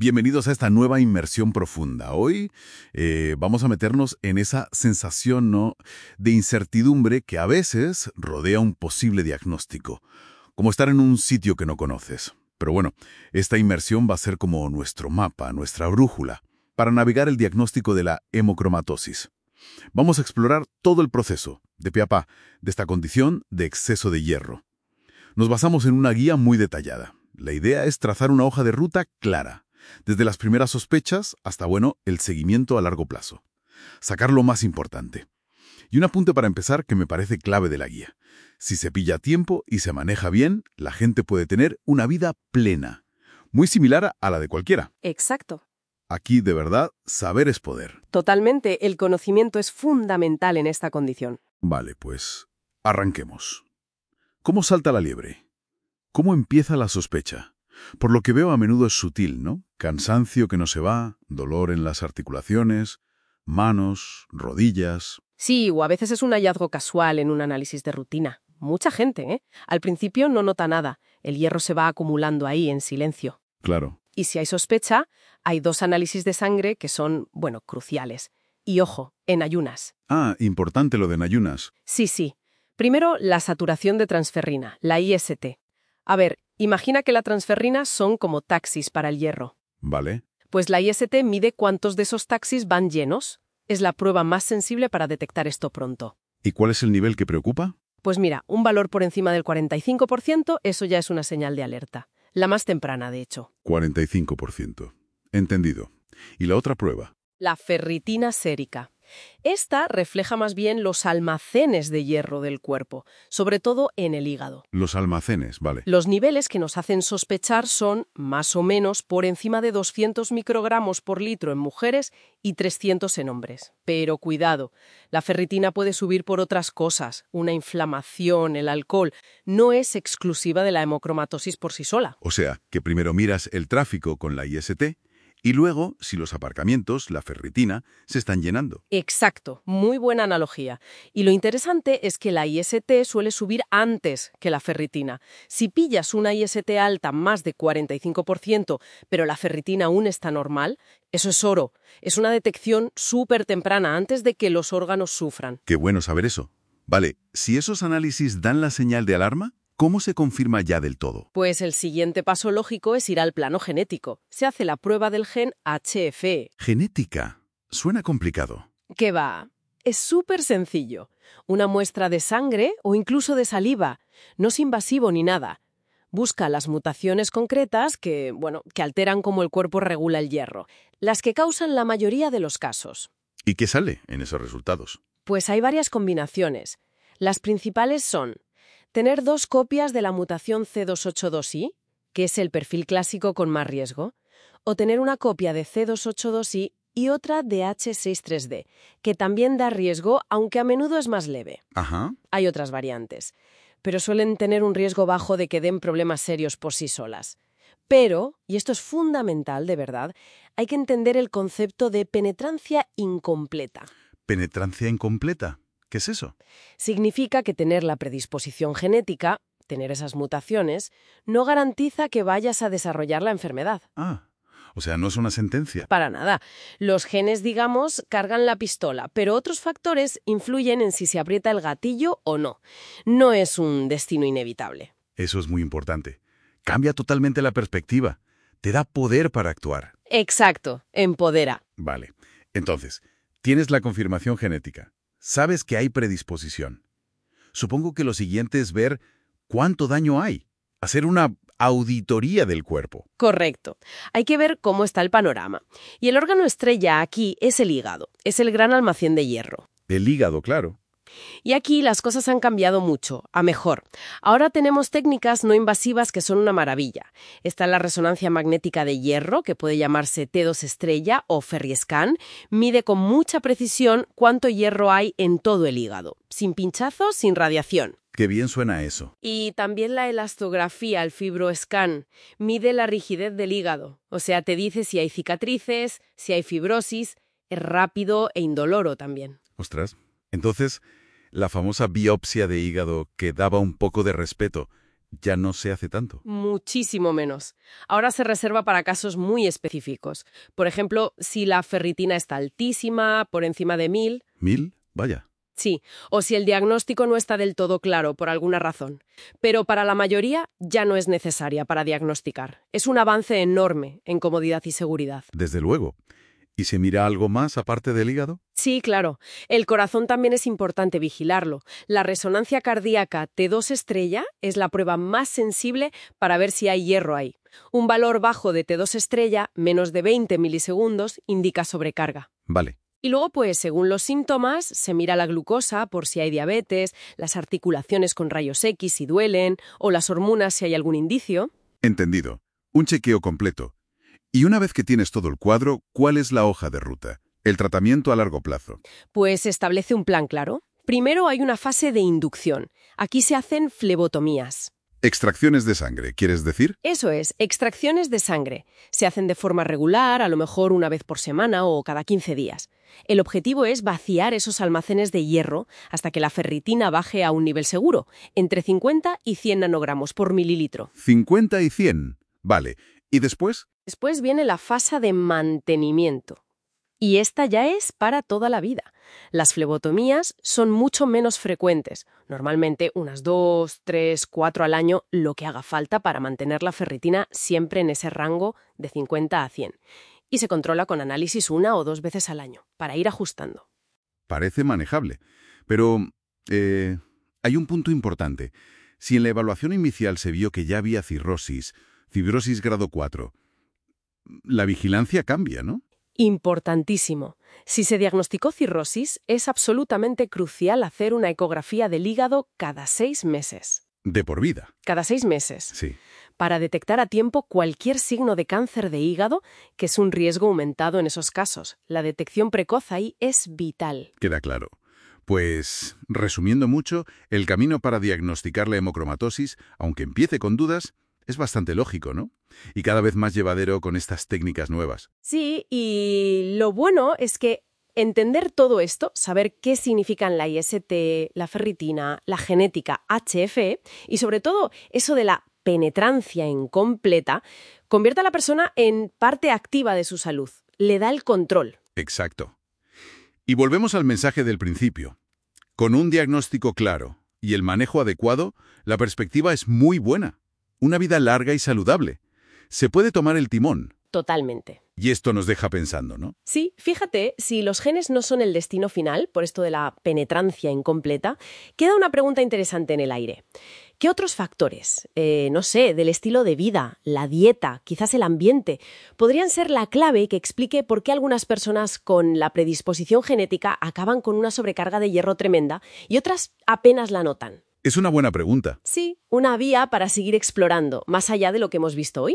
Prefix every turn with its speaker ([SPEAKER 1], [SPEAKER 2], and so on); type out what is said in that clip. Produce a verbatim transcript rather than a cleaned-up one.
[SPEAKER 1] Bienvenidos a esta nueva inmersión profunda. Hoy eh, vamos a meternos en esa sensación, ¿no?, de incertidumbre que a veces rodea un posible diagnóstico, como estar en un sitio que no conoces. Pero bueno, esta inmersión va a ser como nuestro mapa, nuestra brújula, para navegar el diagnóstico de la hemocromatosis. Vamos a explorar todo el proceso, de pie a pa, de esta condición de exceso de hierro. Nos basamos en una guía muy detallada. La idea es trazar una hoja de ruta clara, desde las primeras sospechas hasta, bueno, el seguimiento a largo plazo. Sacar lo más importante. Y un apunte para empezar que me parece clave de la guía. Si se pilla a tiempo y se maneja bien, la gente puede tener una vida plena, muy similar a la de cualquiera.
[SPEAKER 2] Exacto.
[SPEAKER 1] Aquí, de verdad, saber es poder.
[SPEAKER 2] Totalmente, el conocimiento es fundamental en esta condición.
[SPEAKER 1] Vale, pues arranquemos. ¿Cómo salta la liebre? ¿Cómo empieza la sospecha? Por lo que veo, a menudo es sutil, ¿no? Cansancio que no se va, dolor en las articulaciones, manos, rodillas.
[SPEAKER 2] Sí, o a veces es un hallazgo casual en un análisis de rutina. Mucha gente, ¿eh? Al principio no nota nada. El hierro se va acumulando ahí en silencio.
[SPEAKER 1] Claro.
[SPEAKER 2] Y si hay sospecha, hay dos análisis de sangre que son, bueno, cruciales. Y ojo, en ayunas.
[SPEAKER 1] Ah, importante lo de en ayunas.
[SPEAKER 2] Sí, sí. Primero, la saturación de transferrina, la I S T. A ver, imagina que la transferrina son como taxis para el hierro.
[SPEAKER 1] Vale.
[SPEAKER 2] Pues la I S T mide cuántos de esos taxis van llenos. Es la prueba más sensible para detectar esto pronto.
[SPEAKER 1] ¿Y cuál es el nivel que preocupa?
[SPEAKER 2] Pues mira, un valor por encima del cuarenta y cinco por ciento, eso ya es una señal de alerta. La más temprana, de hecho.
[SPEAKER 1] cuarenta y cinco por ciento. Entendido. ¿Y la otra prueba?
[SPEAKER 2] La ferritina sérica. Esta refleja más bien los almacenes de hierro del cuerpo, sobre todo en el hígado.
[SPEAKER 1] Los almacenes, vale.
[SPEAKER 2] Los niveles que nos hacen sospechar son, más o menos, por encima de doscientos microgramos por litro en mujeres y trescientos en hombres. Pero cuidado, la ferritina puede subir por otras cosas, una inflamación, el alcohol. No es exclusiva de la hemocromatosis por sí sola.
[SPEAKER 1] O sea, que primero miras el tráfico con la I S T y luego, si los aparcamientos, la ferritina, se están llenando.
[SPEAKER 2] Exacto, muy buena analogía. Y lo interesante es que la I S T suele subir antes que la ferritina. Si pillas una I S T alta más de cuarenta y cinco por ciento, pero la ferritina aún está normal, eso es oro. Es una detección súper temprana antes de que los órganos sufran.
[SPEAKER 1] Qué bueno saber eso. Vale, si esos análisis dan la señal de alarma, ¿cómo se confirma ya del todo?
[SPEAKER 2] Pues el siguiente paso lógico es ir al plano genético. Se hace la prueba del gen H F E.
[SPEAKER 1] Genética. Suena complicado.
[SPEAKER 2] ¿Qué va? Es súper sencillo. Una muestra de sangre o incluso de saliva. No es invasivo ni nada. Busca las mutaciones concretas que, bueno, que alteran cómo el cuerpo regula el hierro. Las que causan la mayoría de los casos.
[SPEAKER 1] ¿Y qué sale en esos resultados?
[SPEAKER 2] Pues hay varias combinaciones. Las principales son tener dos copias de la mutación C doscientos ochenta y dos I, que es el perfil clásico con más riesgo, o tener una copia de C doscientos ochenta y dos I y otra de H sesenta y tres D, que también da riesgo, aunque a menudo es más leve.
[SPEAKER 1] Ajá.
[SPEAKER 2] Hay otras variantes, pero suelen tener un riesgo bajo de que den problemas serios por sí solas. Pero, y esto es fundamental de verdad, hay que entender el concepto de penetrancia incompleta.
[SPEAKER 1] ¿Penetrancia incompleta? ¿Qué es eso?
[SPEAKER 2] Significa que tener la predisposición genética, tener esas mutaciones, no garantiza que vayas a desarrollar la enfermedad.
[SPEAKER 1] Ah, o sea, no es una sentencia.
[SPEAKER 2] Para nada. Los genes, digamos, cargan la pistola, pero otros factores influyen en si se aprieta el gatillo o no. No es un destino inevitable.
[SPEAKER 1] Eso es muy importante. Cambia totalmente la perspectiva. Te da poder para actuar.
[SPEAKER 2] Exacto, empodera.
[SPEAKER 1] Vale. Entonces, tienes la confirmación genética. Sabes que hay predisposición. Supongo que lo siguiente es ver cuánto daño hay. Hacer una auditoría del cuerpo.
[SPEAKER 2] Correcto. Hay que ver cómo está el panorama. Y el órgano estrella aquí es el hígado. Es el gran almacén de hierro.
[SPEAKER 1] El hígado, claro.
[SPEAKER 2] Y aquí las cosas han cambiado mucho, a mejor. Ahora tenemos técnicas no invasivas que son una maravilla. Está la resonancia magnética de hierro, que puede llamarse T dos estrella o FerriScan. Mide con mucha precisión cuánto hierro hay en todo el hígado. Sin pinchazos, sin radiación.
[SPEAKER 1] Qué bien suena eso.
[SPEAKER 2] Y también la elastografía, el FibroScan, mide la rigidez del hígado. O sea, te dice si hay cicatrices, si hay fibrosis. Es rápido e indoloro también.
[SPEAKER 1] Ostras. Entonces, la famosa biopsia de hígado que daba un poco de respeto, ya no se hace tanto.
[SPEAKER 2] Muchísimo menos. Ahora se reserva para casos muy específicos. Por ejemplo, si la ferritina está altísima, por encima de mil.
[SPEAKER 1] ¿Mil? Vaya.
[SPEAKER 2] Sí, o si el diagnóstico no está del todo claro por alguna razón. Pero para la mayoría ya no es necesaria para diagnosticar. Es un avance enorme en comodidad y seguridad.
[SPEAKER 1] Desde luego. ¿Y se mira algo más aparte del hígado?
[SPEAKER 2] Sí, claro. El corazón también es importante vigilarlo. La resonancia cardíaca T dos estrella es la prueba más sensible para ver si hay hierro ahí. Un valor bajo de T dos estrella, menos de veinte milisegundos, indica sobrecarga.
[SPEAKER 1] Vale.
[SPEAKER 2] Y luego, pues, según los síntomas, se mira la glucosa por si hay diabetes, las articulaciones con rayos X si duelen, o las hormonas si hay algún indicio.
[SPEAKER 1] Entendido. Un chequeo completo. Y una vez que tienes todo el cuadro, ¿cuál es la hoja de ruta? El tratamiento a largo plazo.
[SPEAKER 2] Pues establece un plan claro. Primero hay una fase de inducción. Aquí se hacen flebotomías.
[SPEAKER 1] Extracciones de sangre, ¿quieres decir?
[SPEAKER 2] Eso es, extracciones de sangre. Se hacen de forma regular, a lo mejor una vez por semana o cada quince días. El objetivo es vaciar esos almacenes de hierro hasta que la ferritina baje a un nivel seguro, entre cincuenta y cien nanogramos por mililitro.
[SPEAKER 1] cincuenta y cien. Vale. ¿Y después?
[SPEAKER 2] Después viene la fase de mantenimiento. Y esta ya es para toda la vida. Las flebotomías son mucho menos frecuentes, normalmente unas dos, tres, cuatro al año, lo que haga falta para mantener la ferritina siempre en ese rango de cincuenta a cien. Y se controla con análisis una o dos veces al año, para ir ajustando.
[SPEAKER 1] Parece manejable. Pero eh, hay un punto importante. Si en la evaluación inicial se vio que ya había cirrosis, fibrosis grado cuatro, la vigilancia cambia, ¿no?
[SPEAKER 2] Importantísimo. Si se diagnosticó cirrosis, es absolutamente crucial hacer una ecografía del hígado cada seis meses.
[SPEAKER 1] De por vida.
[SPEAKER 2] Cada seis meses.
[SPEAKER 1] Sí.
[SPEAKER 2] Para detectar a tiempo cualquier signo de cáncer de hígado, que es un riesgo aumentado en esos casos. La detección precoz ahí es vital.
[SPEAKER 1] Queda claro. Pues, resumiendo mucho, el camino para diagnosticar la hemocromatosis, aunque empiece con dudas, es bastante lógico, ¿no? Y cada vez más llevadero con estas técnicas nuevas.
[SPEAKER 2] Sí, y lo bueno es que entender todo esto, saber qué significan la I S T, la ferritina, la genética H F E y sobre todo eso de la penetrancia incompleta, convierte a la persona en parte activa de su salud, le da el control.
[SPEAKER 1] Exacto. Y volvemos al mensaje del principio. Con un diagnóstico claro y el manejo adecuado, la perspectiva es muy buena. Una vida larga y saludable. Se puede tomar el timón.
[SPEAKER 2] Totalmente.
[SPEAKER 1] Y esto nos deja pensando, ¿no?
[SPEAKER 2] Sí, fíjate, si los genes no son el destino final, por esto de la penetrancia incompleta, queda una pregunta interesante en el aire. ¿Qué otros factores, eh, no sé, del estilo de vida, la dieta, quizás el ambiente, podrían ser la clave que explique por qué algunas personas con la predisposición genética acaban con una sobrecarga de hierro tremenda y otras apenas la notan?
[SPEAKER 1] Es una buena pregunta.
[SPEAKER 2] Sí, una vía para seguir explorando, más allá de lo que hemos visto hoy.